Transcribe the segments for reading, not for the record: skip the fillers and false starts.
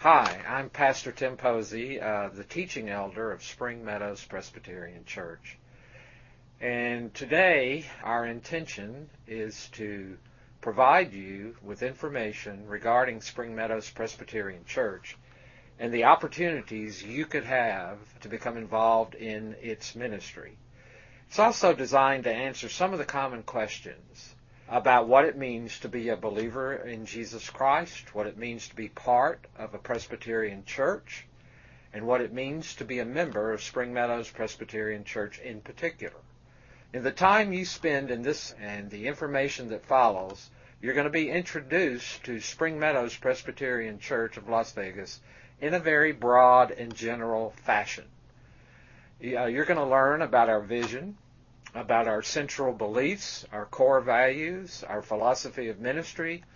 Hi, I'm Pastor Tim Posey, the teaching elder of Spring Meadows Presbyterian Church. And today our intention is to provide you with information regarding Spring Meadows Presbyterian Church and the opportunities you could have to become involved in its ministry. It's also designed to answer some of the common questions about what it means to be a believer in Jesus Christ, what it means to be part of a Presbyterian church, and what it means to be a member of Spring Meadows Presbyterian Church in particular. In the time you spend in this and the information that follows, you're going to be introduced to Spring Meadows Presbyterian Church of Las Vegas in a very broad and general fashion. You're going to learn about our vision, about our central beliefs, our core values, our philosophy of ministry,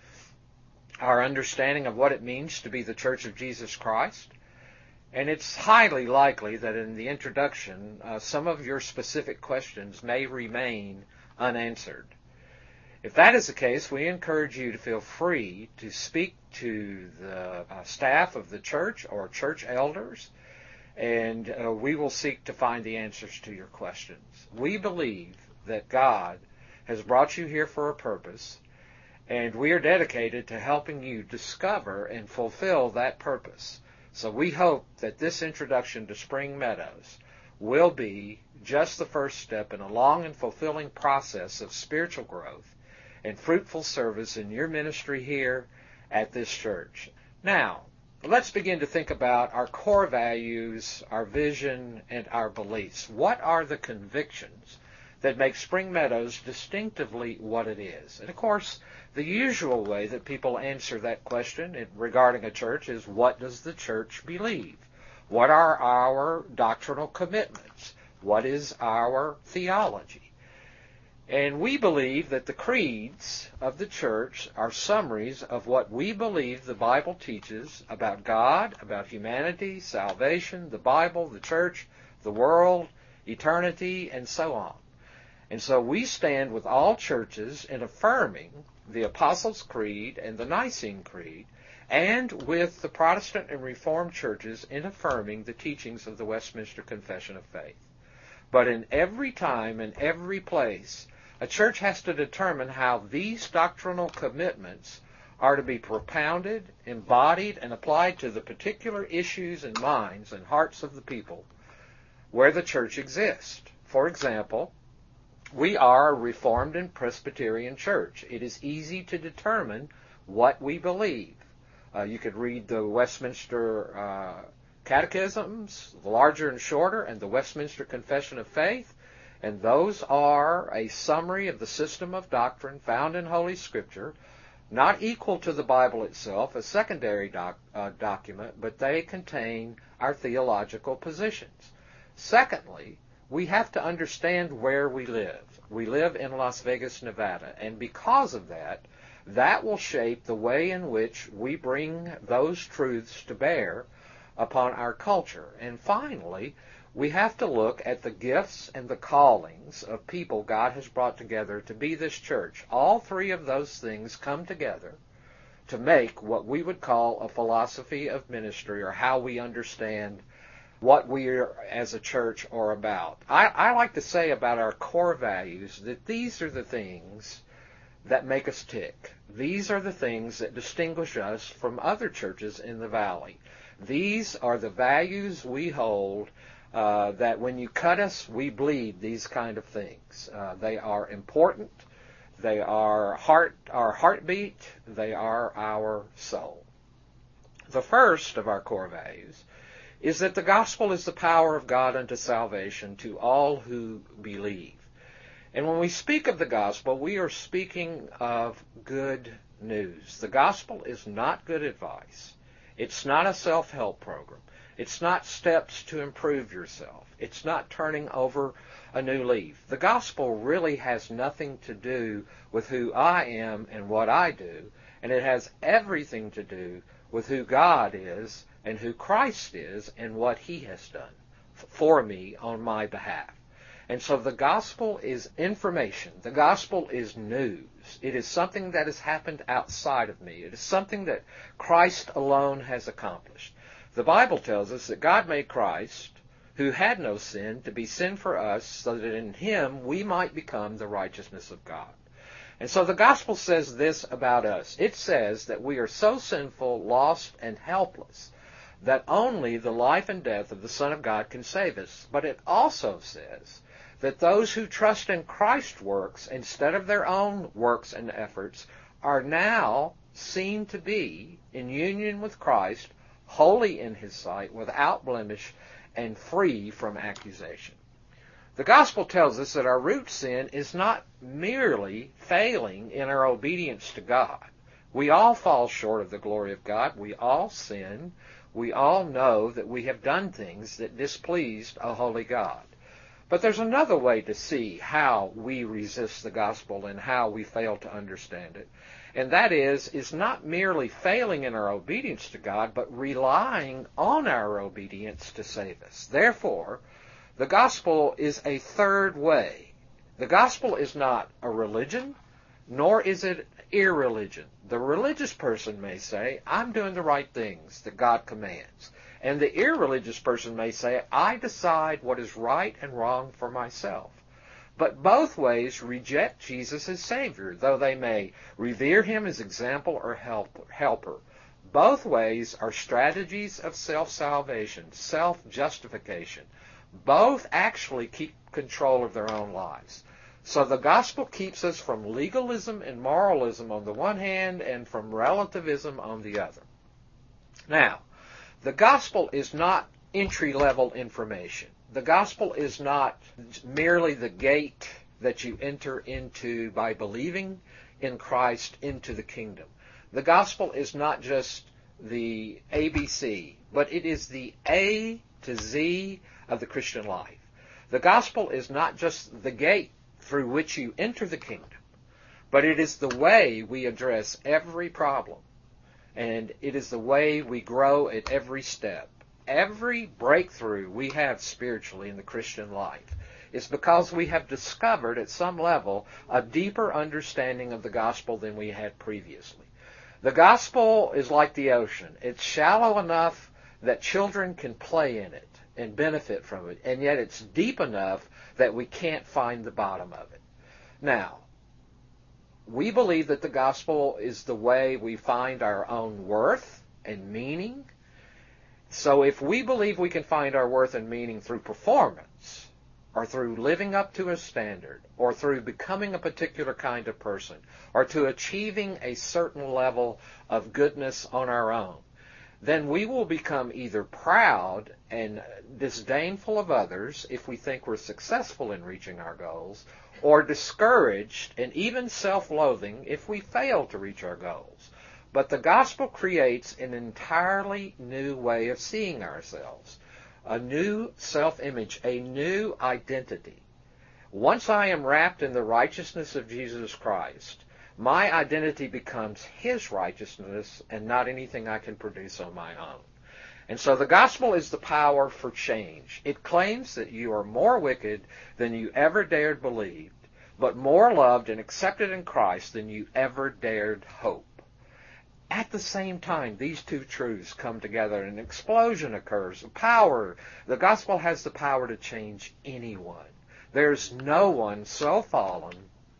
our understanding of what it means to be the Church of Jesus Christ. And it's highly likely that in the introduction, some of your specific questions may remain unanswered. If that is the case, we encourage you to feel free to speak to the staff of the church or church elders, and we will seek to find the answers to your questions. We believe that God has brought you here for a purpose, and we are dedicated to helping you discover and fulfill that purpose. So we hope that this introduction to Spring Meadows will be just the first step in a long and fulfilling process of spiritual growth and fruitful service in your ministry here at this church. Now, let's begin to think about our core values, our vision, and our beliefs. What are the convictions that make Spring Meadows distinctively what it is? And of course, the usual way that people answer that question regarding a church is, what does the church believe? What are our doctrinal commitments? What is our theology? And we believe that the creeds of the church are summaries of what we believe the Bible teaches about God, about humanity, salvation, the Bible, the church, the world, eternity, and so on. And so we stand with all churches in affirming the Apostles' Creed and the Nicene Creed, and with the Protestant and Reformed churches in affirming the teachings of the Westminster Confession of Faith. But in every time and every place, a church has to determine how these doctrinal commitments are to be propounded, embodied, and applied to the particular issues and minds and hearts of the people where the church exists. For example, we are a Reformed and Presbyterian church. It is easy to determine what we believe. You could read the Westminster Catechisms, the larger and shorter, and the Westminster Confession of Faith, and those are a summary of the system of doctrine found in Holy Scripture, not equal to the Bible itself, a secondary document, but they contain our theological positions. Secondly, we have to understand where we live. We live in Las Vegas, Nevada, and because of that, that will shape the way in which we bring those truths to bear upon our culture. And finally, we have to look at the gifts and the callings of people God has brought together to be this church. All three of those things come together to make what we would call a philosophy of ministry, or how we understand what we are as a church are about. I like to say about our core values that these are the things that make us tick. These are the things that distinguish us from other churches in the valley. These are the values we hold, that when you cut us, we bleed these kind of things. They are important. They are our heartbeat. They are our soul. The first of our core values is that the gospel is the power of God unto salvation to all who believe. And when we speak of the gospel, we are speaking of good news. The gospel is not good advice. It's not a self-help program. It's not steps to improve yourself. It's not turning over a new leaf. The gospel really has nothing to do with who I am and what I do, and it has everything to do with who God is and who Christ is and what He has done for me on my behalf. And so the gospel is information. The gospel is news. It is something that has happened outside of me. It is something that Christ alone has accomplished. The Bible tells us that God made Christ, who had no sin, to be sin for us, so that in him we might become the righteousness of God. And so the gospel says this about us. It says that we are so sinful, lost, and helpless that only the life and death of the Son of God can save us. But it also says that those who trust in Christ's works instead of their own works and efforts are now seen to be in union with Christ, holy in his sight, without blemish, and free from accusation. The gospel tells us that our root sin is not merely failing in our obedience to God. We all fall short of the glory of God. We all sin. We all know that we have done things that displeased a holy God. But there's another way to see how we resist the gospel and how we fail to understand it. And that is not merely failing in our obedience to God, but relying on our obedience to save us. Therefore, the gospel is a third way. The gospel is not a religion, nor is it irreligion. The religious person may say, I'm doing the right things that God commands. And the irreligious person may say, I decide what is right and wrong for myself. But both ways reject Jesus as Savior, though they may revere him as example or helper. Both ways are strategies of self-salvation, self-justification. Both actually keep control of their own lives. So the gospel keeps us from legalism and moralism on the one hand and from relativism on the other. Now, the gospel is not entry-level information. The gospel is not merely the gate that you enter into by believing in Christ into the kingdom. The gospel is not just the ABC, but it is the A to Z of the Christian life. The gospel is not just the gate through which you enter the kingdom, but it is the way we address every problem. And it is the way we grow at every step. Every breakthrough we have spiritually in the Christian life is because we have discovered at some level a deeper understanding of the gospel than we had previously. The gospel is like the ocean. It's shallow enough that children can play in it and benefit from it, and yet it's deep enough that we can't find the bottom of it. Now, we believe that the gospel is the way we find our own worth and meaning. So if we believe we can find our worth and meaning through performance, or through living up to a standard, or through becoming a particular kind of person, or to achieving a certain level of goodness on our own, then we will become either proud and disdainful of others if we think we're successful in reaching our goals, or discouraged and even self-loathing if we fail to reach our goals. But the gospel creates an entirely new way of seeing ourselves, a new self-image, a new identity. Once I am wrapped in the righteousness of Jesus Christ, my identity becomes his righteousness and not anything I can produce on my own. And so the gospel is the power for change. It claims that you are more wicked than you ever dared believe, but more loved and accepted in Christ than you ever dared hope. At the same time, these two truths come together and an explosion occurs. The gospel has the power to change anyone. There's no one so fallen,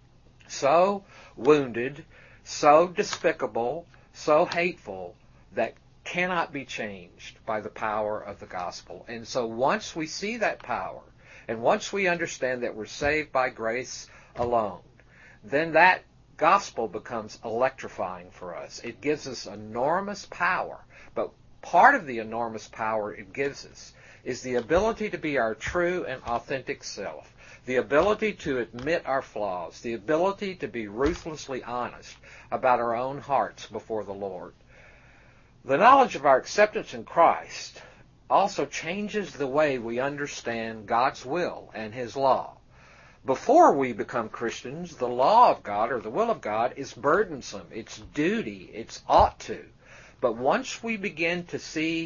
so wounded, so despicable, so hateful that cannot be changed by the power of the gospel. And so once we see that power, and once we understand that we're saved by grace alone, then that gospel becomes electrifying for us. It gives us enormous power, but part of the enormous power it gives us is the ability to be our true and authentic self, the ability to admit our flaws, the ability to be ruthlessly honest about our own hearts before the Lord. The knowledge of our acceptance in Christ also changes the way we understand God's will and his law. Before we become Christians, the law of God or the will of God is burdensome. It's duty. It's ought to. But once we begin to see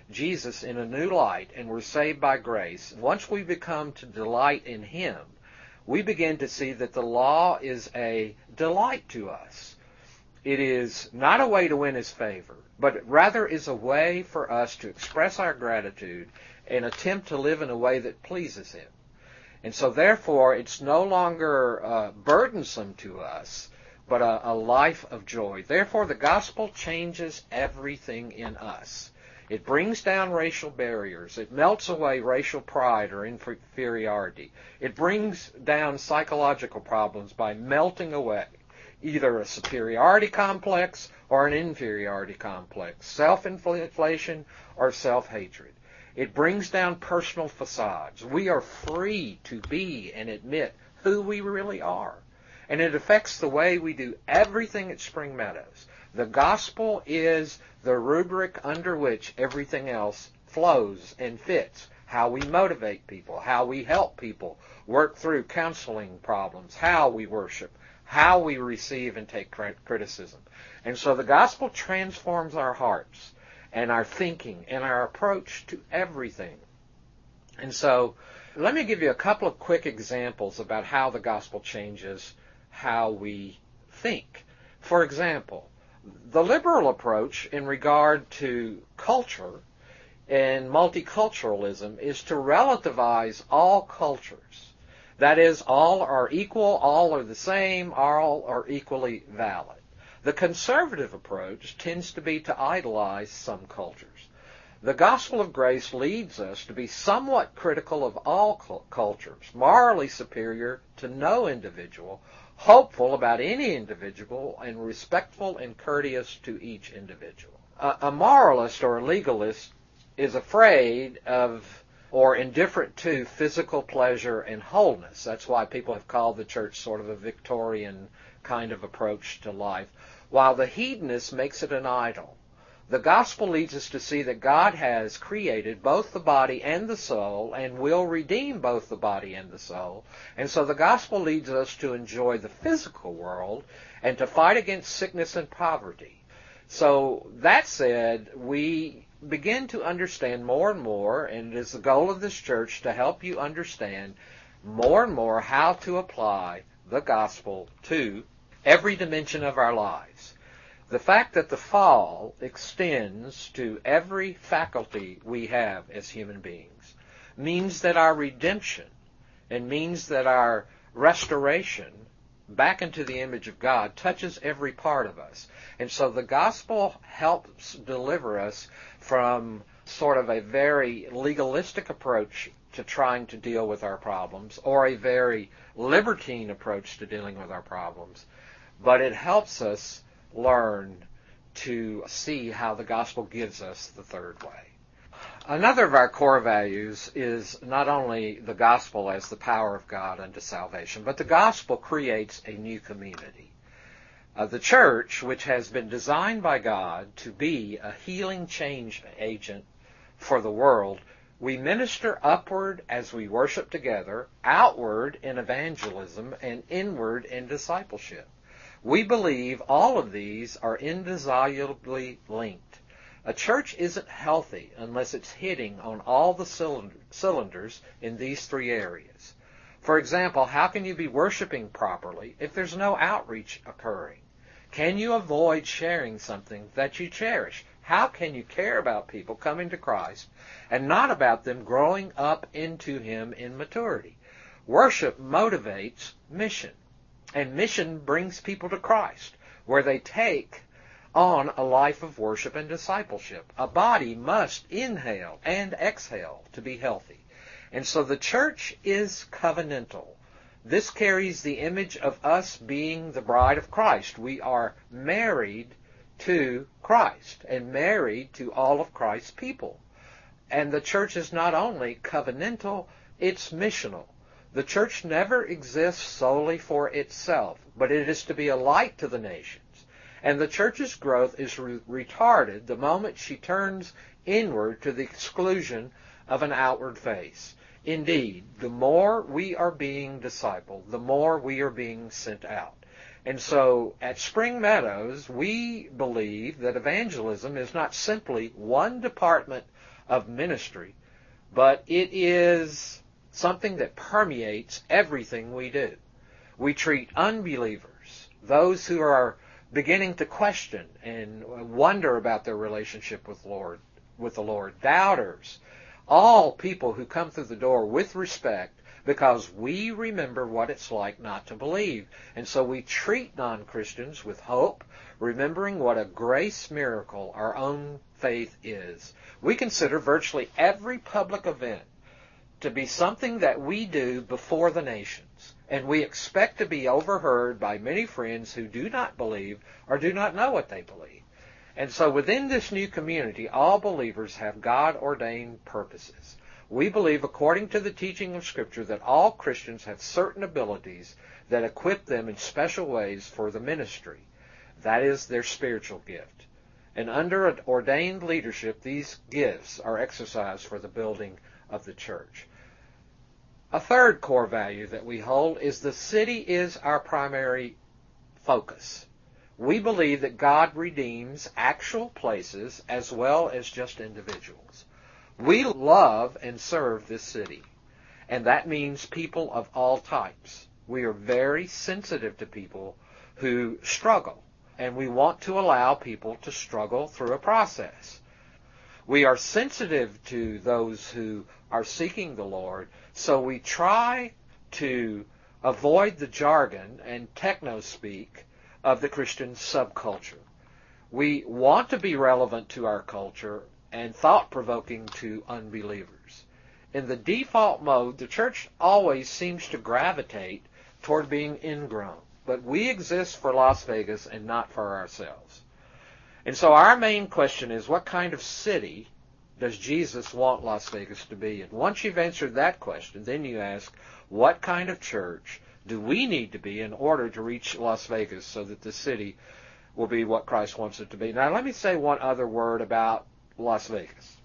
Jesus in a new light and we're saved by grace, once we become to delight in Him, we begin to see that the law is a delight to us. It is not a way to win His favor, but rather is a way for us to express our gratitude and attempt to live in a way that pleases Him. And so therefore, it's no longer burdensome to us, but a life of joy. Therefore, the gospel changes everything in us. It brings down racial barriers. It melts away racial pride or inferiority. It brings down psychological problems by melting away either a superiority complex or an inferiority complex, self-inflation or self-hatred. It brings down personal facades. We are free to be and admit who we really are. And it affects the way we do everything at Spring Meadows. The gospel is the rubric under which everything else flows and fits. How we motivate people, how we help people work through counseling problems, how we worship, how we receive and take criticism. And so the gospel transforms our hearts and our thinking and our approach to everything. And so let me give you a couple of quick examples about how the gospel changes how we think. For example, the liberal approach in regard to culture and multiculturalism is to relativize all cultures. That is, all are equal, all are the same, all are equally valid. The conservative approach tends to be to idolize some cultures. The gospel of grace leads us to be somewhat critical of all cultures, morally superior to no individual, hopeful about any individual, and respectful and courteous to each individual. A moralist or a legalist is afraid of or indifferent to physical pleasure and wholeness. That's why people have called the church sort of a Victorian kind of approach to life, while the hedonist makes it an idol. The gospel leads us to see that God has created both the body and the soul and will redeem both the body and the soul. And so the gospel leads us to enjoy the physical world and to fight against sickness and poverty. So that said, we begin to understand more and more, and it is the goal of this church to help you understand more and more how to apply the gospel to every dimension of our lives. The fact that the fall extends to every faculty we have as human beings means that our redemption and means that our restoration back into the image of God touches every part of us. And so the gospel helps deliver us from sort of a very legalistic approach to trying to deal with our problems or a very libertine approach to dealing with our problems. But it helps us learn to see how the gospel gives us the third way. Another of our core values is not only the gospel as the power of God unto salvation, but the gospel creates a new community. The church, which has been designed by God to be a healing change agent for the world, we minister upward as we worship together, outward in evangelism, and inward in discipleship. We believe all of these are indissolubly linked. A church isn't healthy unless it's hitting on all the cylinders in these three areas. For example, how can you be worshiping properly if there's no outreach occurring? Can you avoid sharing something that you cherish? How can you care about people coming to Christ and not about them growing up into Him in maturity? Worship motivates mission, and mission brings people to Christ, where they take on a life of worship and discipleship. A body must inhale and exhale to be healthy. And so the church is covenantal. This carries the image of us being the bride of Christ. We are married to Christ and married to all of Christ's people. And the church is not only covenantal, it's missional. The church never exists solely for itself, but it is to be a light to the nations. And the church's growth is retarded the moment she turns inward to the exclusion of an outward face. Indeed, the more we are being discipled, the more we are being sent out. And so at Spring Meadows, we believe that evangelism is not simply one department of ministry, but it is something that permeates everything we do. We treat unbelievers, those who are beginning to question and wonder about their relationship with the Lord, doubters, all people who come through the door with respect, because we remember what it's like not to believe. And so we treat non-Christians with hope, remembering what a grace miracle our own faith is. We consider virtually every public event to be something that we do before the nations, and we expect to be overheard by many friends who do not believe or do not know what they believe. And so within this new community, all believers have God-ordained purposes. We believe, according to the teaching of Scripture, that all Christians have certain abilities that equip them in special ways for the ministry. That is their spiritual gift. And under an ordained leadership, these gifts are exercised for the building of the church. A third core value that we hold is the city is our primary focus. We believe that God redeems actual places as well as just individuals. We love and serve this city, and that means people of all types. We are very sensitive to people who struggle, and we want to allow people to struggle through a process. We are sensitive to those who are seeking the Lord, so we try to avoid the jargon and techno-speak of the Christian subculture. We want to be relevant to our culture and thought-provoking to unbelievers. In the default mode, the church always seems to gravitate toward being ingrown, but we exist for Las Vegas and not for ourselves. And so our main question is, what kind of city does Jesus want Las Vegas to be? And once you've answered that question, then you ask, what kind of church do we need to be in order to reach Las Vegas so that the city will be what Christ wants it to be? Now, let me say one other word about Las Vegas.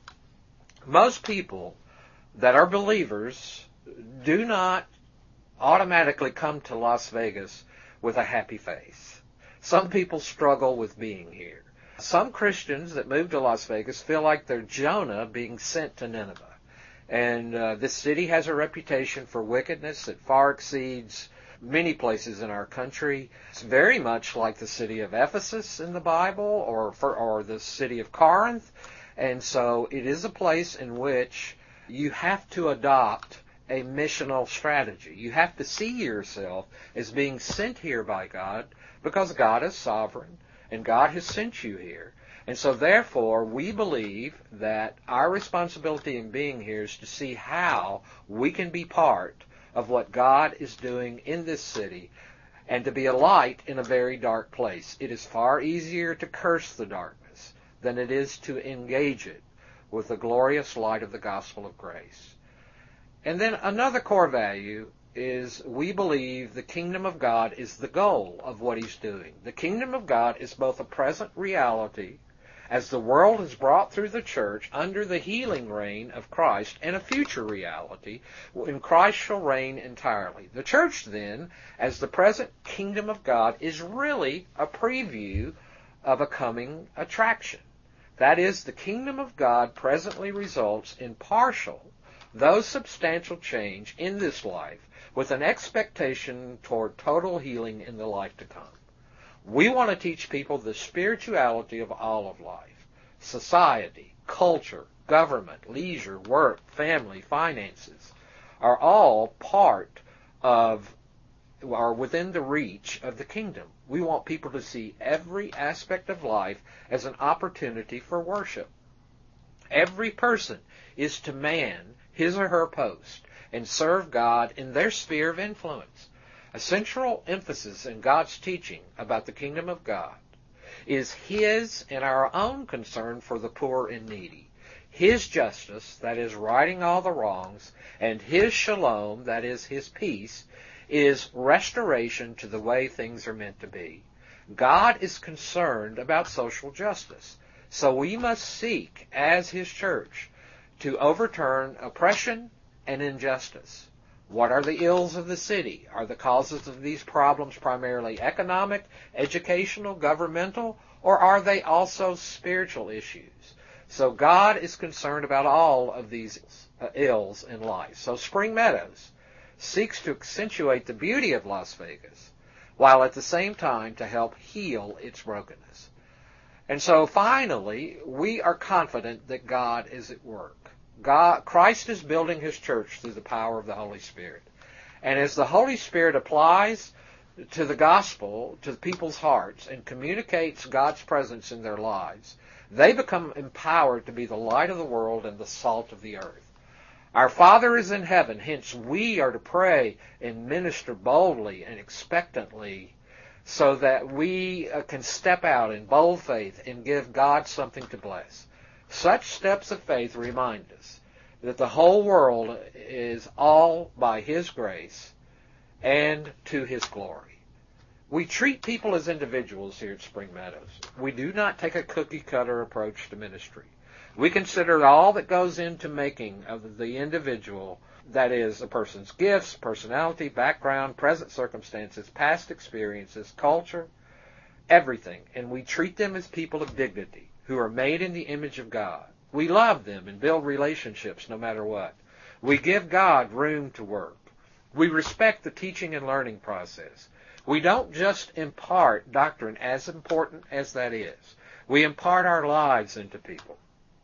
Most people that are believers do not automatically come to Las Vegas with a happy face. Some people struggle with being here. Some Christians that move to Las Vegas feel like they're Jonah being sent to Nineveh. And this city has a reputation for wickedness that far exceeds many places in our country. It's very much like the city of Ephesus in the Bible, or the city of Corinth. And so it is a place in which you have to adopt a missional strategy. You have to see yourself as being sent here by God, because God is sovereign and God has sent you here. And so therefore, we believe that our responsibility in being here is to see how we can be part of what God is doing in this city and to be a light in a very dark place. It is far easier to curse the darkness than it is to engage it with the glorious light of the gospel of grace. And then another core value is we believe the kingdom of God is the goal of what he's doing. The kingdom of God is both a present reality, as the world is brought through the church under the healing reign of Christ, and a future reality when Christ shall reign entirely. The church then, as the present kingdom of God, is really a preview of a coming attraction. That is, the kingdom of God presently results in partial, though substantial change in this life, with an expectation toward total healing in the life to come. We want to teach people the spirituality of all of life. Society, culture, government, leisure, work, family, finances are all part of, are within the reach of the kingdom. We want people to see every aspect of life as an opportunity for worship. Every person is to man his or her post and serve God in their sphere of influence. A central emphasis in God's teaching about the kingdom of God is his and our own concern for the poor and needy. His justice, that is righting all the wrongs, and his shalom, that is his peace, is restoration to the way things are meant to be. God is concerned about social justice, so we must seek, as his church, to overturn oppression and injustice. What are the ills of the city? Are the causes of these problems primarily economic, educational, governmental, or are they also spiritual issues? So God is concerned about all of these ills in life. So Spring Meadows seeks to accentuate the beauty of Las Vegas, while at the same time to help heal its brokenness. And so finally, we are confident that God is at work. Christ is building his church through the power of the Holy Spirit. And as the Holy Spirit applies to the gospel to the people's hearts and communicates God's presence in their lives, they become empowered to be the light of the world and the salt of the earth. Our Father is in heaven, hence we are to pray and minister boldly and expectantly so that we can step out in bold faith and give God something to bless. Such steps of faith remind us that the whole world is all by His grace and to His glory. We treat people as individuals here at Spring Meadows. We do not take a cookie-cutter approach to ministry. We consider all that goes into making of the individual, that is, a person's gifts, personality, background, present circumstances, past experiences, culture, everything. And we treat them as people of dignity who are made in the image of God. We love them and build relationships no matter what. We give God room to work. We respect the teaching and learning process. We don't just impart doctrine, as important as that is. We impart our lives into people.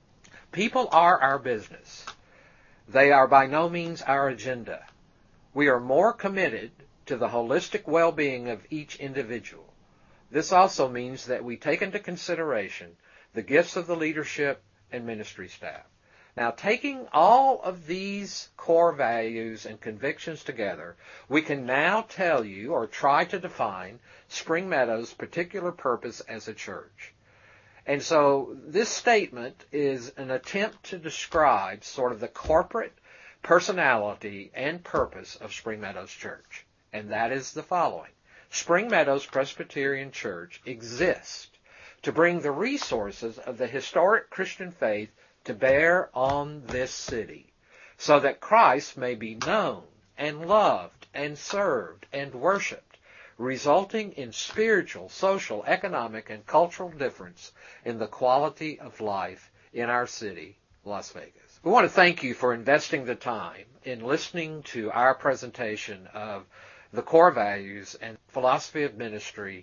People are our business. They are by no means our agenda. We are more committed to the holistic well-being of each individual. This also means that we take into consideration the gifts of the leadership and ministry staff. Now, taking all of these core values and convictions together, we can now tell you, or try to define, Spring Meadows' particular purpose as a church. And so this statement is an attempt to describe sort of the corporate personality and purpose of Spring Meadows Church. And that is the following. Spring Meadows Presbyterian Church exists to bring the resources of the historic Christian faith to bear on this city, so that Christ may be known and loved and served and worshipped, resulting in spiritual, social, economic, and cultural difference in the quality of life in our city, Las Vegas. We want to thank you for investing the time in listening to our presentation of the core values and philosophy of ministry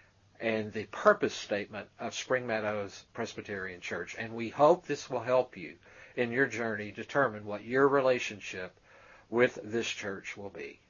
and the purpose statement of Spring Meadows Presbyterian Church. And we hope this will help you in your journey determine what your relationship with this church will be.